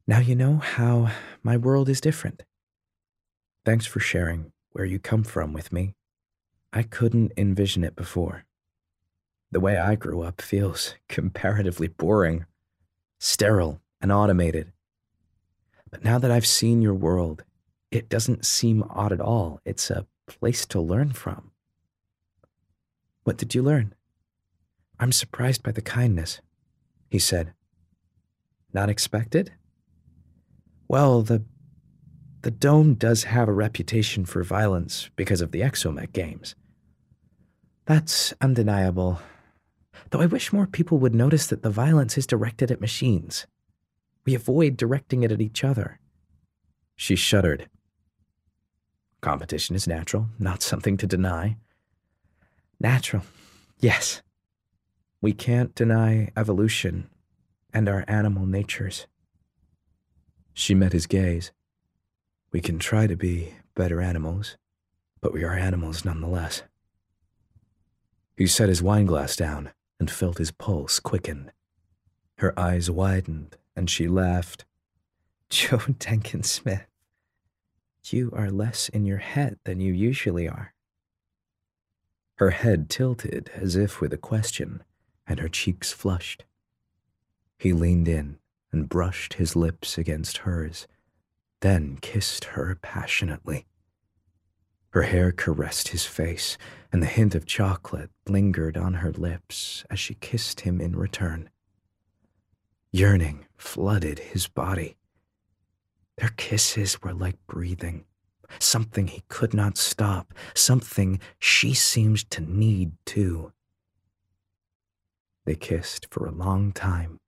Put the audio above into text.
Now you know how my world is different. Thanks for sharing where you come from with me. I couldn't envision it before. The way I grew up feels comparatively boring, sterile, and automated. But now that I've seen your world, it doesn't seem odd at all. It's a place to learn from. What did you learn? I'm surprised by the kindness, he said. Not expected? Well, the Dome does have a reputation for violence because of the Exomech games. That's undeniable. Though I wish more people would notice that the violence is directed at machines. We avoid directing it at each other. She shuddered. Competition is natural, not something to deny. Natural, yes. We can't deny evolution and our animal natures. She met his gaze. We can try to be better animals, but we are animals nonetheless. He set his wineglass down and felt his pulse quicken. Her eyes widened and she laughed. Joe Denkin Smith, you are less in your head than you usually are. Her head tilted as if with a question, and her cheeks flushed. He leaned in and brushed his lips against hers, then kissed her passionately. Her hair caressed his face, and the hint of chocolate lingered on her lips as she kissed him in return. Yearning flooded his body. Their kisses were like breathing, something he could not stop, something she seemed to need too. They kissed for a long time,